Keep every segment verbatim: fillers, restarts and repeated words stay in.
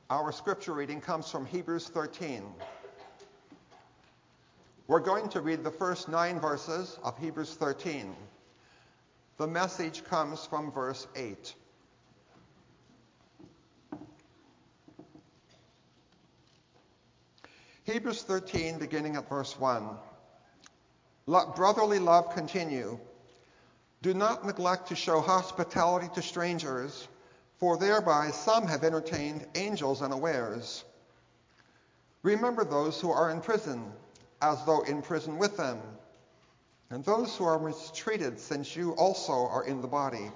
Our scripture reading comes from Hebrews thirteen. We're going to read the first nine verses of Hebrews thirteen. The message comes from verse eight. Hebrews thirteen, beginning at verse one. Let brotherly love continue. Do not neglect to show hospitality to strangers, for thereby some have entertained angels unawares. Remember those who are in prison, as though in prison with them, and those who are mistreated, since you also are in the body.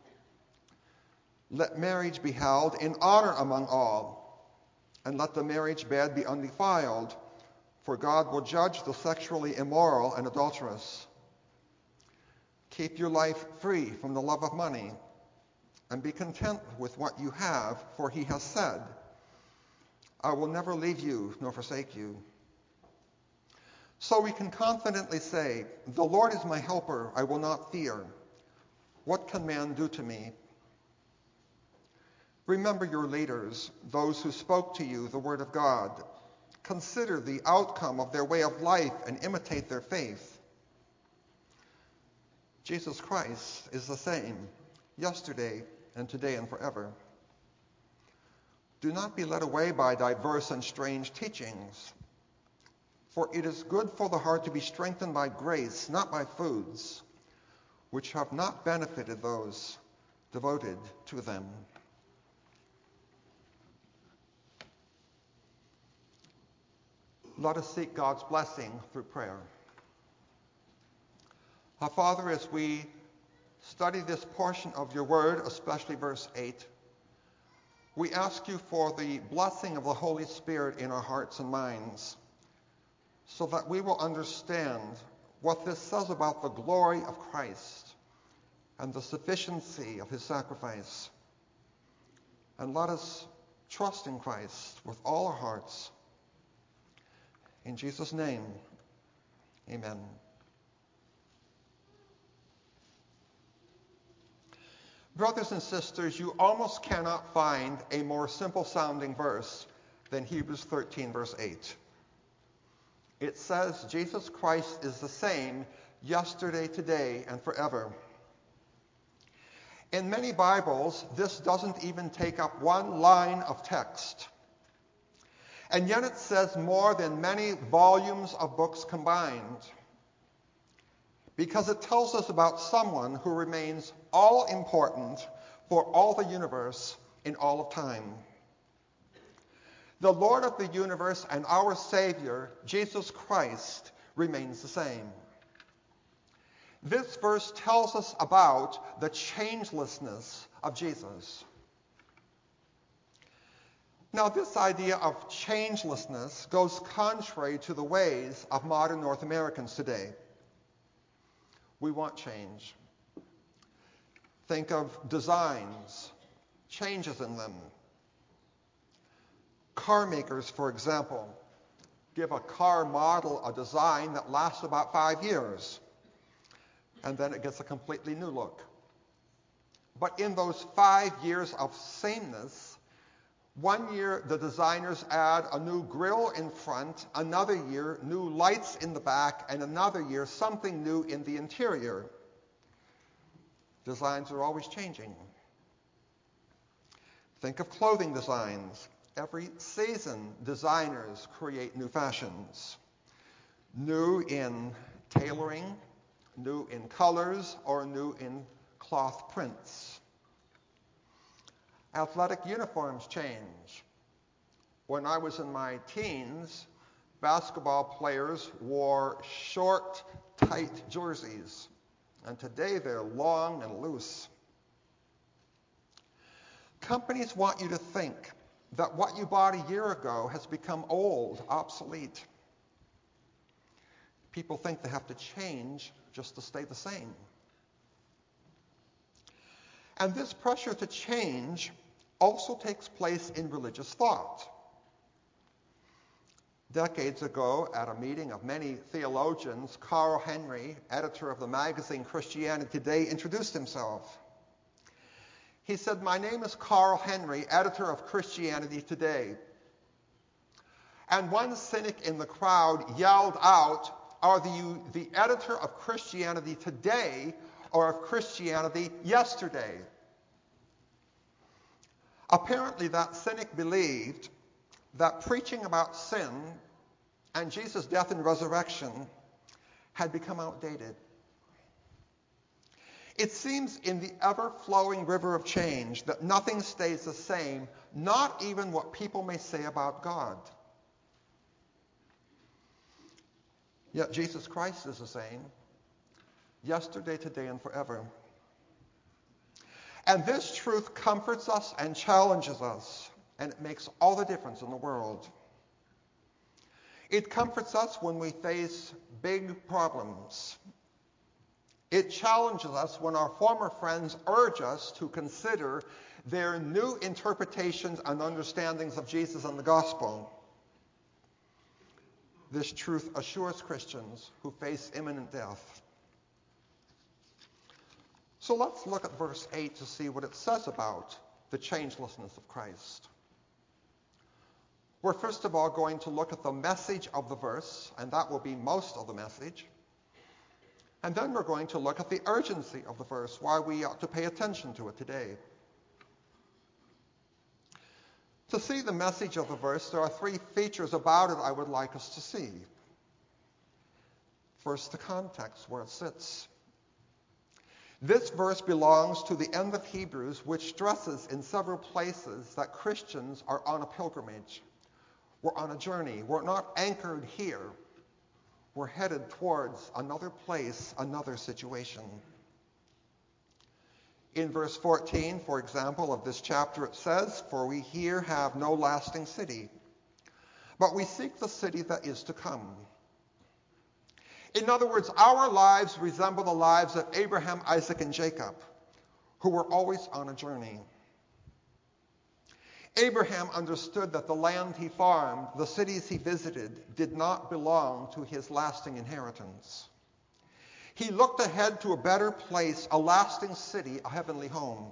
Let marriage be held in honor among all, and let the marriage bed be undefiled, for God will judge the sexually immoral and adulterous. Keep your life free from the love of money, and be content with what you have, for he has said, I will never leave you nor forsake you. So we can confidently say, the Lord is my helper, I will not fear. What can man do to me? Remember your leaders, those who spoke to you the word of God. Consider the outcome of their way of life and imitate their faith. Jesus Christ is the same, yesterday and today and forever. Do not be led away by diverse and strange teachings, for it is good for the heart to be strengthened by grace, not by foods, which have not benefited those devoted to them. Let us seek God's blessing through prayer. Our Father, as we study this portion of your word, especially verse eight, we ask you for the blessing of the Holy Spirit in our hearts and minds, so that we will understand what this says about the glory of Christ and the sufficiency of his sacrifice. And let us trust in Christ with all our hearts. In Jesus' name, amen. Brothers and sisters, you almost cannot find a more simple sounding verse than Hebrews thirteen, verse eight. It says Jesus Christ is the same yesterday, today, and forever. In many Bibles, this doesn't even take up one line of text. And yet it says more than many volumes of books combined, because it tells us about someone who remains all important for all the universe in all of time. The Lord of the universe and our Savior, Jesus Christ, remains the same. This verse tells us about the changelessness of Jesus. Now, this idea of changelessness goes contrary to the ways of modern North Americans today. We want change. Think of designs, changes in them. Car makers, for example, give a car model a design that lasts about five years, and then it gets a completely new look. But in those five years of sameness, one year the designers add a new grille in front, another year new lights in the back, and another year something new in the interior. Designs are always changing. Think of clothing designs. Every season, designers create new fashions. New in tailoring, new in colors, or new in cloth prints. Athletic uniforms change. When I was in my teens, basketball players wore short, tight jerseys, and today they're long and loose. Companies want you to think that what you bought a year ago has become old, obsolete. People think they have to change just to stay the same. And this pressure to change also takes place in religious thought. Decades ago, at a meeting of many theologians, Carl Henry, editor of the magazine Christianity Today, introduced himself. He said, "My name is Carl Henry, editor of Christianity Today." And one cynic in the crowd yelled out, "Are you the editor of Christianity Today or of Christianity Yesterday?" Apparently, that cynic believed that preaching about sin and Jesus' death and resurrection had become outdated. It seems in the ever-flowing river of change that nothing stays the same, not even what people may say about God. Yet Jesus Christ is the same, yesterday, today, and forever. And this truth comforts us and challenges us, and it makes all the difference in the world. It comforts us when we face big problems. It challenges us when our former friends urge us to consider their new interpretations and understandings of Jesus and the gospel. This truth assures Christians who face imminent death. So let's look at verse eight to see what it says about the changelessness of Christ. We're first of all going to look at the message of the verse, and that will be most of the message. And then we're going to look at the urgency of the verse, why we ought to pay attention to it today. To see the message of the verse, there are three features about it I would like us to see. First, the context, where it sits. This verse belongs to the end of Hebrews, which stresses in several places that Christians are on a pilgrimage. We're on a journey. We're not anchored here. We're headed towards another place, another situation. In verse fourteen, for example, of this chapter, it says, "For we here have no lasting city, but we seek the city that is to come." In other words, our lives resemble the lives of Abraham, Isaac, and Jacob, who were always on a journey. Abraham understood that the land he farmed, the cities he visited, did not belong to his lasting inheritance. He looked ahead to a better place, a lasting city, a heavenly home.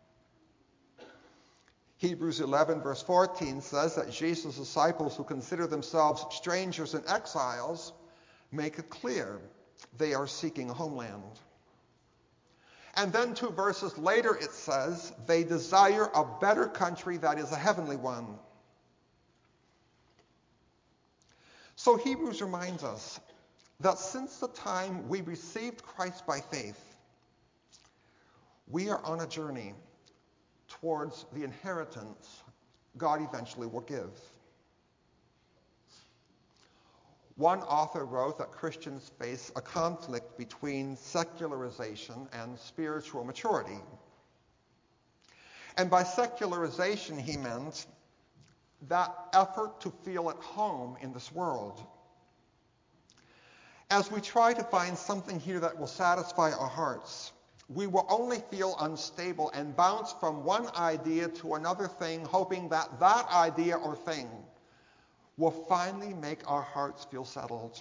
Hebrews eleven verse fourteen says that Jesus' disciples who consider themselves strangers and exiles make it clear they are seeking a homeland. And then two verses later it says they desire a better country that is a heavenly one. So Hebrews reminds us that since the time we received Christ by faith, we are on a journey towards the inheritance God eventually will give. One author wrote that Christians face a conflict between secularization and spiritual maturity. And by secularization, he meant that effort to feel at home in this world. As we try to find something here that will satisfy our hearts, we will only feel unstable and bounce from one idea to another thing, hoping that that idea or thing will finally make our hearts feel settled.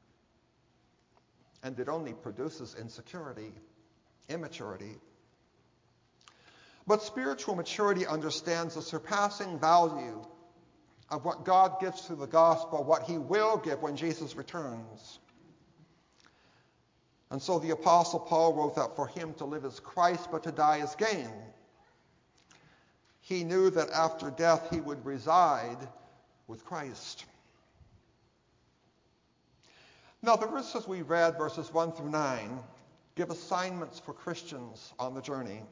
And it only produces insecurity, immaturity. But spiritual maturity understands the surpassing value of what God gives through the gospel, what he will give when Jesus returns. And so the Apostle Paul wrote that for him to live is Christ, but to die is gain. He knew that after death he would reside with Christ. Now, the verses we read, verses one through nine, give assignments for Christians on the journey.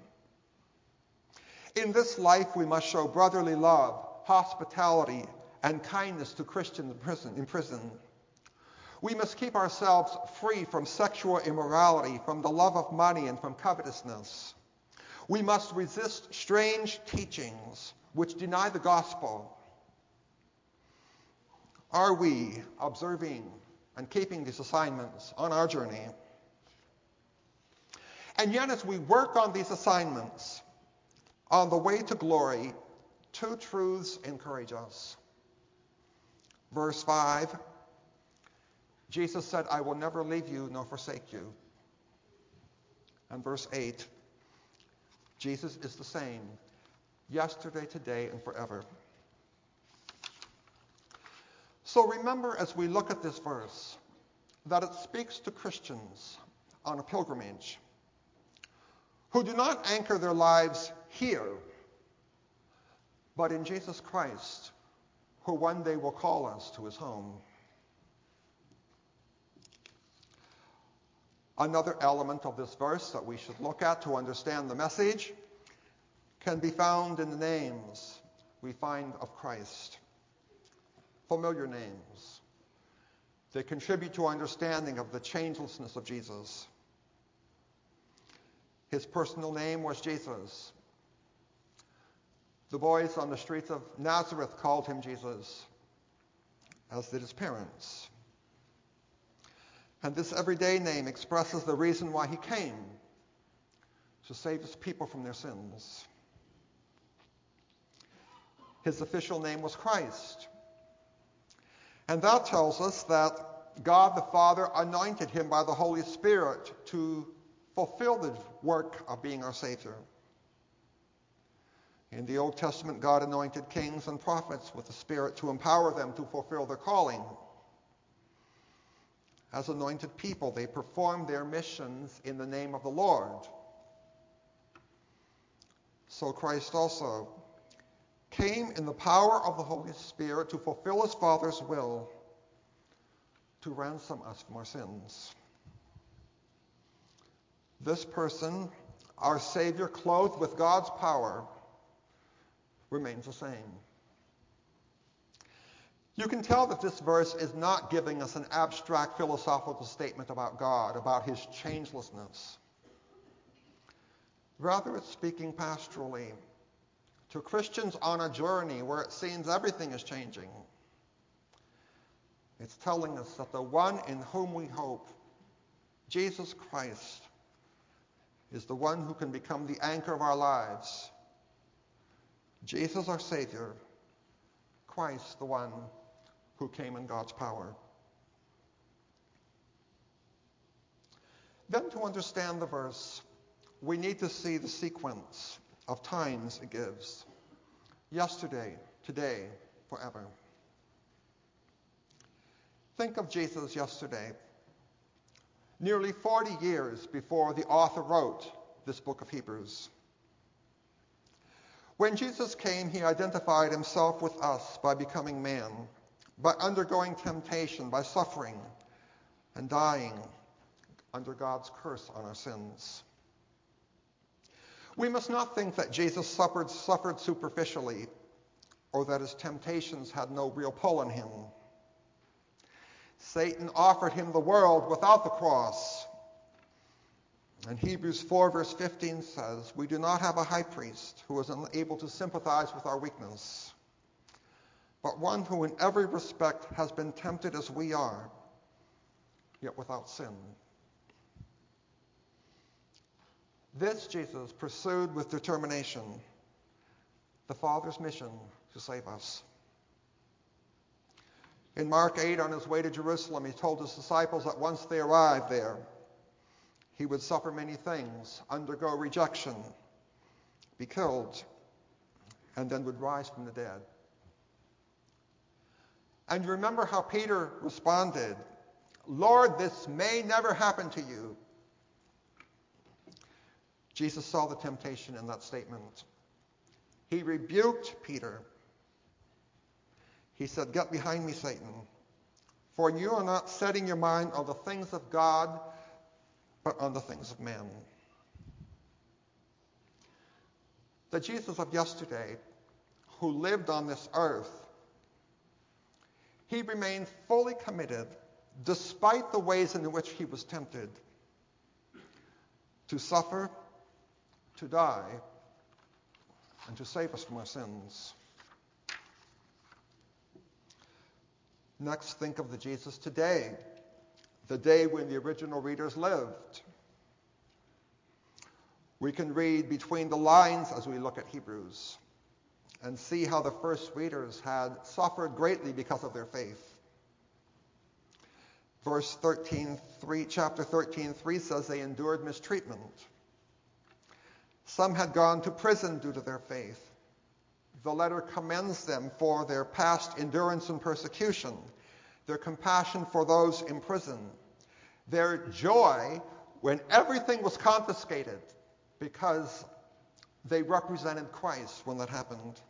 In this life, we must show brotherly love, hospitality, and kindness to Christians in prison. In prison. We must keep ourselves free from sexual immorality, from the love of money, and from covetousness. We must resist strange teachings which deny the gospel. Are we observing and keeping these assignments on our journey? And yet, as we work on these assignments, on the way to glory, two truths encourage us. Verse five, Jesus said, "I will never leave you nor forsake you." And verse eight, Jesus is the same, yesterday, today, and forever. So remember as we look at this verse that it speaks to Christians on a pilgrimage who do not anchor their lives here, but in Jesus Christ, who one day will call us to his home. Another element of this verse that we should look at to understand the message can be found in the names we find of Christ. Familiar names. They contribute to understanding of the changelessness of Jesus. His personal name was Jesus. The boys on the streets of Nazareth called him Jesus, as did his parents. And this everyday name expresses the reason why he came, to save his people from their sins. His official name was Christ. And that tells us that God the Father anointed him by the Holy Spirit to fulfill the work of being our Savior. In the Old Testament, God anointed kings and prophets with the Spirit to empower them to fulfill their calling. As anointed people, they performed their missions in the name of the Lord. So Christ also came in the power of the Holy Spirit to fulfill his Father's will, to ransom us from our sins. This person, our Savior, clothed with God's power, remains the same. You can tell that this verse is not giving us an abstract philosophical statement about God, about his changelessness. Rather, it's speaking pastorally to Christians on a journey where it seems everything is changing. It's telling us that the one in whom we hope, Jesus Christ, is the one who can become the anchor of our lives. Jesus, our Savior, Christ, the one who came in God's power. Then to understand the verse, we need to see the sequence of times it gives. Yesterday, today, forever. Think of Jesus yesterday, nearly forty years before the author wrote this book of Hebrews. When Jesus came, he identified himself with us by becoming man, by undergoing temptation, by suffering and dying under God's curse on our sins. We must not think that Jesus suffered, suffered superficially, or that his temptations had no real pull on him. Satan offered him the world without the cross. And Hebrews four verse fifteen says, we do not have a high priest who is unable to sympathize with our weakness, but one who in every respect has been tempted as we are, yet without sin. This Jesus pursued with determination the Father's mission to save us. In Mark eight, on his way to Jerusalem, he told his disciples that once they arrived there, he would suffer many things, undergo rejection, be killed, and then would rise from the dead. And you remember how Peter responded, Lord, this may never happen to you. Jesus saw the temptation in that statement. He rebuked Peter. He said, get behind me, Satan, for you are not setting your mind on the things of God, but on the things of men. The Jesus of yesterday, who lived on this earth, he remained fully committed, despite the ways in which he was tempted, to suffer, to die, and to save us from our sins. Next, think of the Jesus today, the day when the original readers lived. We can read between the lines as we look at Hebrews and see how the first readers had suffered greatly because of their faith. Verse thirteen, three, chapter thirteen, three says they endured mistreatment. Some had gone to prison due to their faith. The letter commends them for their past endurance in persecution, their compassion for those in prison, their joy when everything was confiscated because they represented Christ when that happened.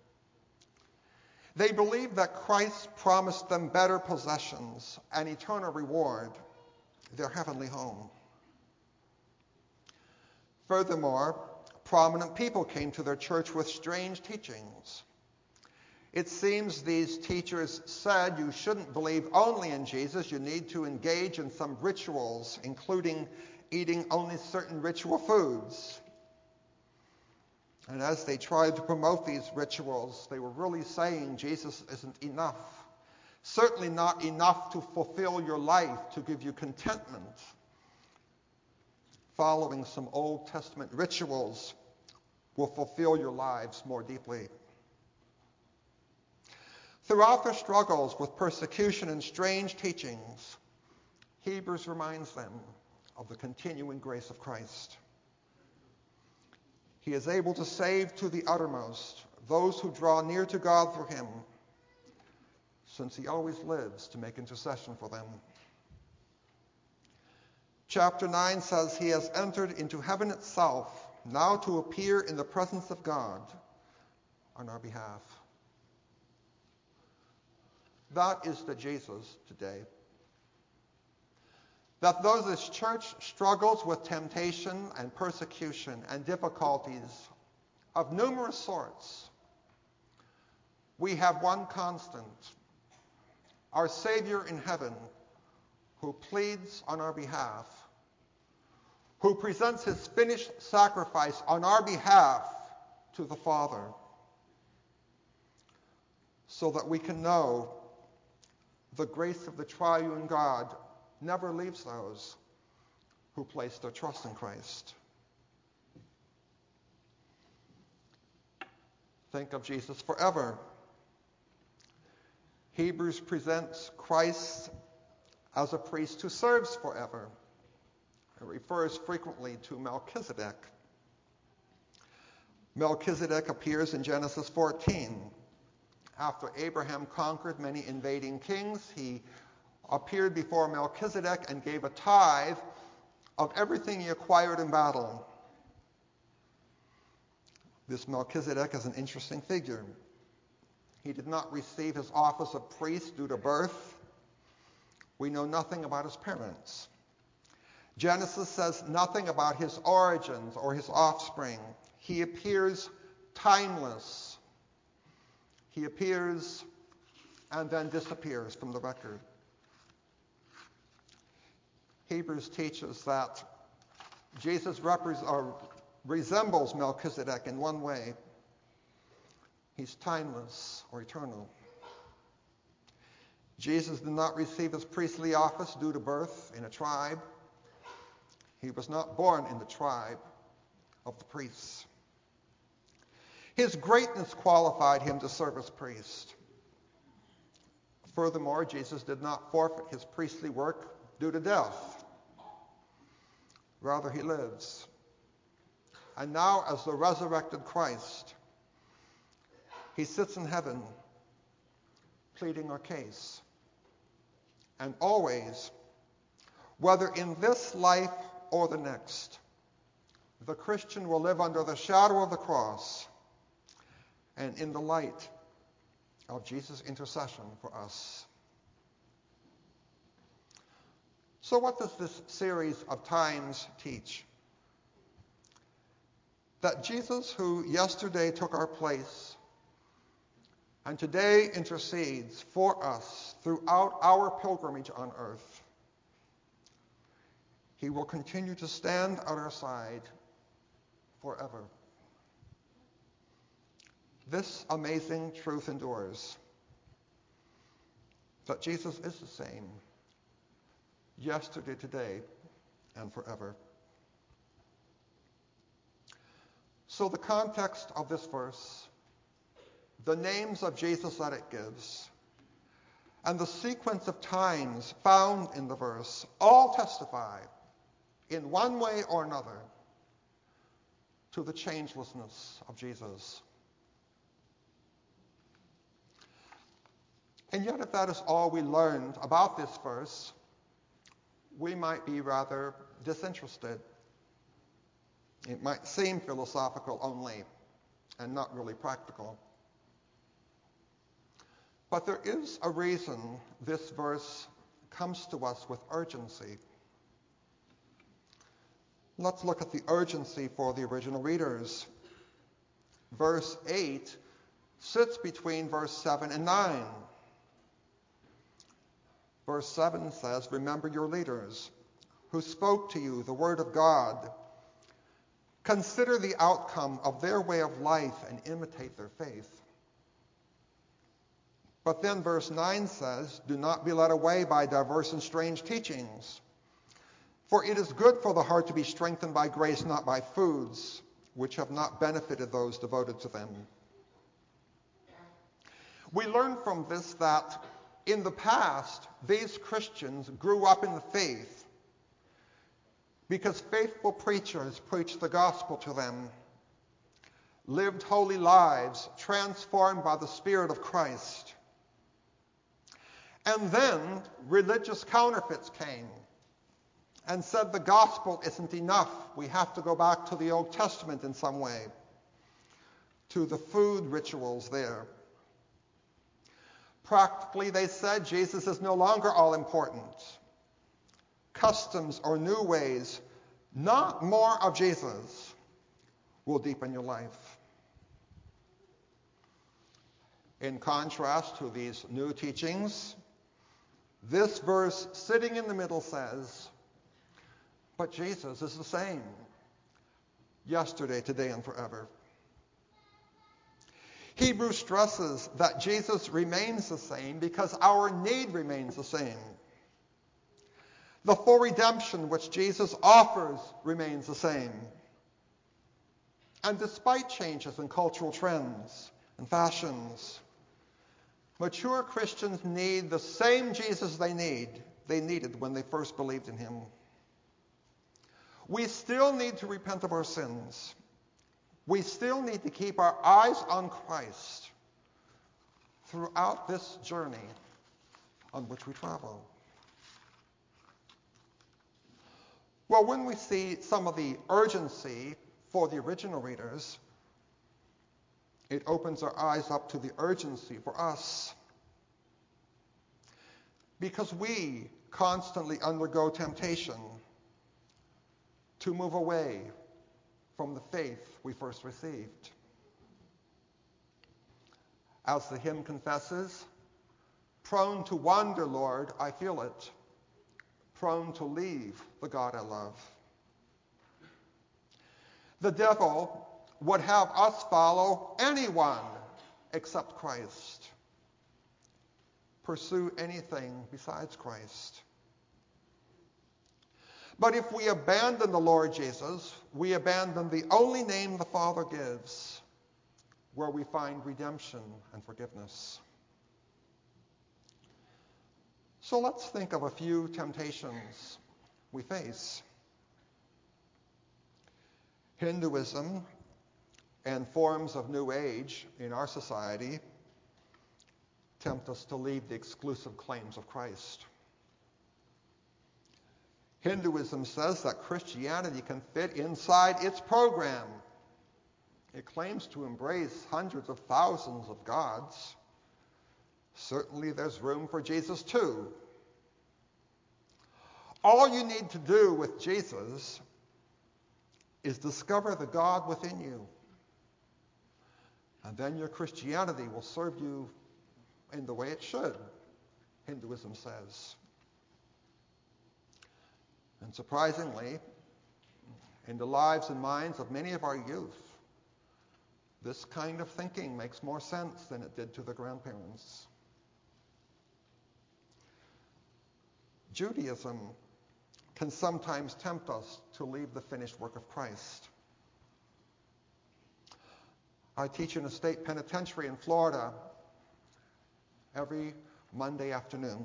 They believed that Christ promised them better possessions and eternal reward, their heavenly home. Furthermore, prominent people came to their church with strange teachings. It seems these teachers said you shouldn't believe only in Jesus, you need to engage in some rituals, including eating only certain ritual foods. And as they tried to promote these rituals, they were really saying Jesus isn't enough. Certainly not enough to fulfill your life, to give you contentment. Following some Old Testament rituals will fulfill your lives more deeply. Throughout their struggles with persecution and strange teachings, Hebrews reminds them of the continuing grace of Christ. He is able to save to the uttermost those who draw near to God through him, since he always lives to make intercession for them. Chapter nine says he has entered into heaven itself, now to appear in the presence of God on our behalf. That is the Jesus today. That though this church struggles with temptation and persecution and difficulties of numerous sorts, we have one constant, our Savior in heaven, who pleads on our behalf, who presents his finished sacrifice on our behalf to the Father, so that we can know the grace of the triune God never leaves those who place their trust in Christ. Think of Jesus forever. Hebrews presents Christ as a priest who serves forever. It refers frequently to Melchizedek. Melchizedek appears in Genesis fourteen. After Abraham conquered many invading kings, he appeared before Melchizedek and gave a tithe of everything he acquired in battle. This Melchizedek is an interesting figure. He did not receive his office of priest due to birth. We know nothing about his parents. Genesis says nothing about his origins or his offspring. He appears timeless. He appears and then disappears from the record. Hebrews teaches that Jesus repres- or resembles Melchizedek in one way. He's timeless or eternal. Jesus did not receive his priestly office due to birth in a tribe. He was not born in the tribe of the priests. His greatness qualified him to serve as priest. Furthermore, Jesus did not forfeit his priestly work due to death. Rather, he lives. And now, as the resurrected Christ, he sits in heaven, pleading our case. And always, whether in this life or the next, the Christian will live under the shadow of the cross and in the light of Jesus' intercession for us. So what does this series of times teach? That Jesus, who yesterday took our place and today intercedes for us throughout our pilgrimage on earth, he will continue to stand at our side forever. This amazing truth endures, that Jesus is the same, yesterday, today, and forever. So the context of this verse, the names of Jesus that it gives, and the sequence of times found in the verse all testify, in one way or another, to the changelessness of Jesus. And yet, if that is all we learned about this verse, we might be rather disinterested. It might seem philosophical only and not really practical. But there is a reason this verse comes to us with urgency. Let's look at the urgency for the original readers. Verse eight sits between verse seven and nine. Verse seven says, "Remember your leaders who spoke to you the word of God. Consider the outcome of their way of life and imitate their faith." But then verse nine says, "Do not be led away by diverse and strange teachings. For it is good for the heart to be strengthened by grace, not by foods, which have not benefited those devoted to them." We learn from this that in the past, these Christians grew up in the faith because faithful preachers preached the gospel to them, lived holy lives transformed by the Spirit of Christ. And then religious counterfeits came and said the gospel isn't enough. We have to go back to the Old Testament in some way, to the food rituals there. Practically, they said Jesus is no longer all important. Customs or new ways, not more of Jesus, will deepen your life. In contrast to these new teachings, this verse sitting in the middle says, but Jesus is the same, yesterday, today, and forever. Hebrews stresses that Jesus remains the same because our need remains the same. The full redemption which Jesus offers remains the same. And despite changes in cultural trends and fashions, mature Christians need the same Jesus they need, they needed when they first believed in him. We still need to repent of our sins. We still need to keep our eyes on Christ throughout this journey on which we travel. Well, when we see some of the urgency for the original readers, it opens our eyes up to the urgency for us. Because we constantly undergo temptation to move away from the faith we first received. As the hymn confesses, prone to wander, Lord, I feel it, prone to leave the God I love. The devil would have us follow anyone except Christ, pursue anything besides Christ. But if we abandon the Lord Jesus, we abandon the only name the Father gives, where we find redemption and forgiveness. So let's think of a few temptations we face. Hinduism and forms of New Age in our society tempt us to leave the exclusive claims of Christ. Hinduism says that Christianity can fit inside its program. It claims to embrace hundreds of thousands of gods. Certainly there's room for Jesus too. All you need to do with Jesus is discover the God within you. And then your Christianity will serve you in the way it should, Hinduism says. And surprisingly, in the lives and minds of many of our youth, this kind of thinking makes more sense than it did to the grandparents. Judaism can sometimes tempt us to leave the finished work of Christ. I teach in a state penitentiary in Florida every Monday afternoon.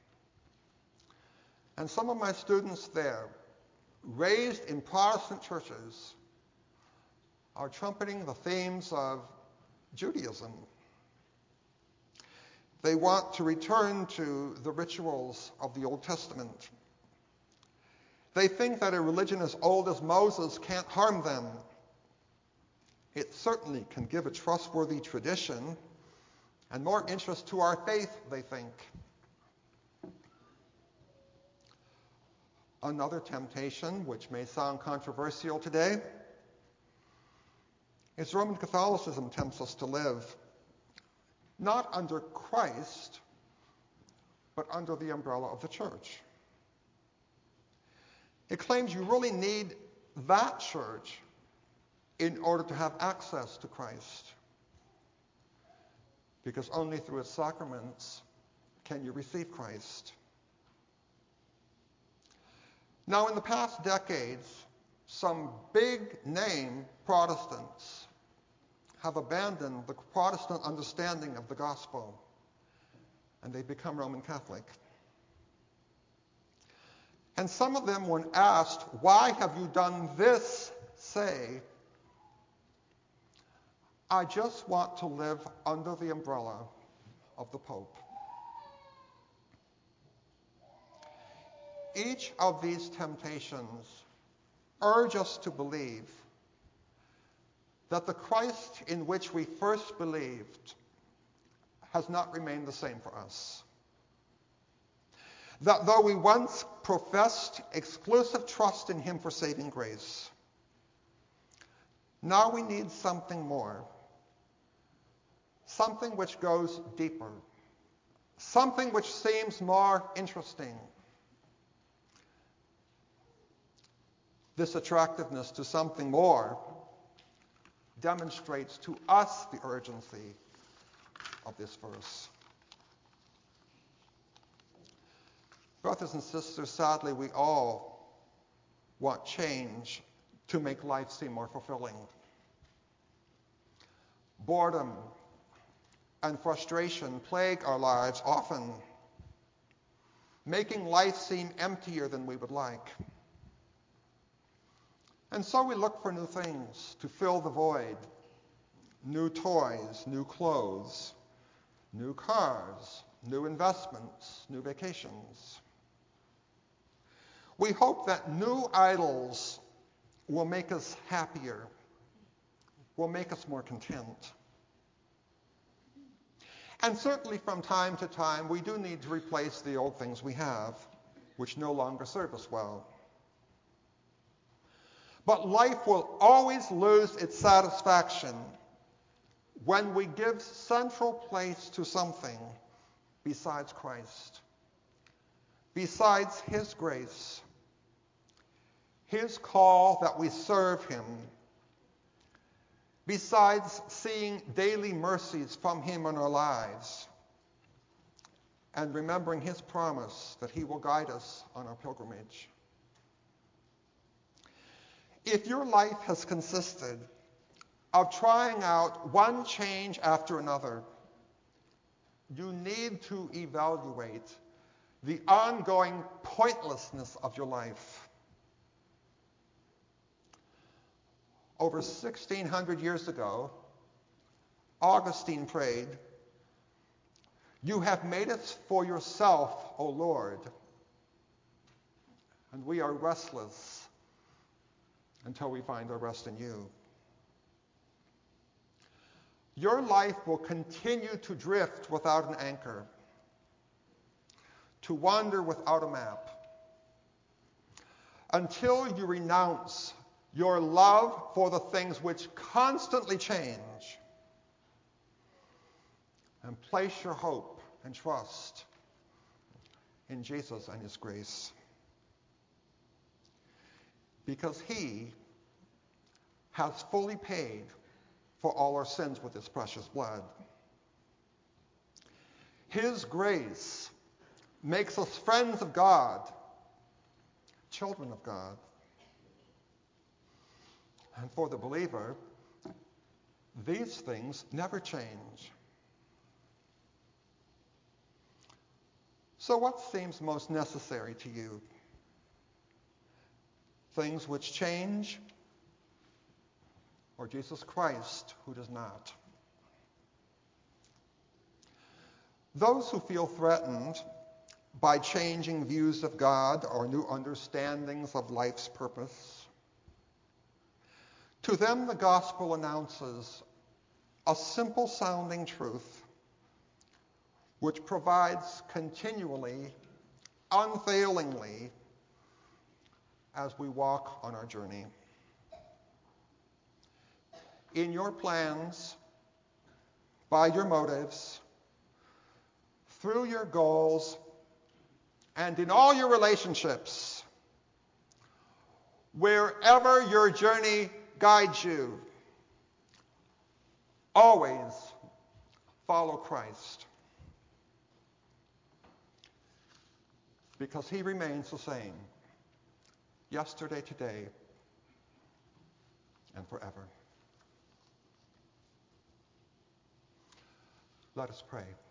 And some of my students there, raised in Protestant churches, are trumpeting the themes of Judaism. They want to return to the rituals of the Old Testament. They think that a religion as old as Moses can't harm them. It certainly can give a trustworthy tradition and more interest to our faith, they think. Another temptation, which may sound controversial today, is Roman Catholicism tempts us to live not under Christ, but under the umbrella of the church. It claims you really need that church in order to have access to Christ, because only through its sacraments can you receive Christ. Now, in the past decades, some big-name Protestants have abandoned the Protestant understanding of the gospel, and they've become Roman Catholic. And some of them, when asked, "Why have you done this?" say, "I just want to live under the umbrella of the Pope." Each of these temptations urge us to believe that the Christ in which we first believed has not remained the same for us. That though we once professed exclusive trust in him for saving grace, now we need something more, something which goes deeper, something which seems more interesting. This attractiveness to something more demonstrates to us the urgency of this verse. Brothers and sisters, sadly, we all want change to make life seem more fulfilling. Boredom and frustration plague our lives often, making life seem emptier than we would like. And so we look for new things to fill the void. New toys, new clothes, new cars, new investments, new vacations. We hope that new idols will make us happier, will make us more content. And certainly from time to time, we do need to replace the old things we have, which no longer serve us well. But life will always lose its satisfaction when we give central place to something besides Christ, besides his grace, his call that we serve him, besides seeing daily mercies from him in our lives, and remembering his promise that he will guide us on our pilgrimage. If your life has consisted of trying out one change after another, you need to evaluate the ongoing pointlessness of your life. Over sixteen hundred years ago, Augustine prayed, "You have made us for yourself, O Lord, and we are restless until we find our rest in you." Your life will continue to drift without an anchor, to wander without a map, until you renounce your love for the things which constantly change and place your hope and trust in Jesus and his grace. Because he has fully paid for all our sins with his precious blood. His grace makes us friends of God, children of God. And for the believer, these things never change. So what seems most necessary to you? Things which change, or Jesus Christ who does not. Those who feel threatened by changing views of God or new understandings of life's purpose, to them the gospel announces a simple sounding truth which provides continually, unfailingly, as we walk on our journey. In your plans, by your motives, through your goals, and in all your relationships, wherever your journey guides you, always follow Christ, because he remains the same, yesterday, today, and forever. Let us pray.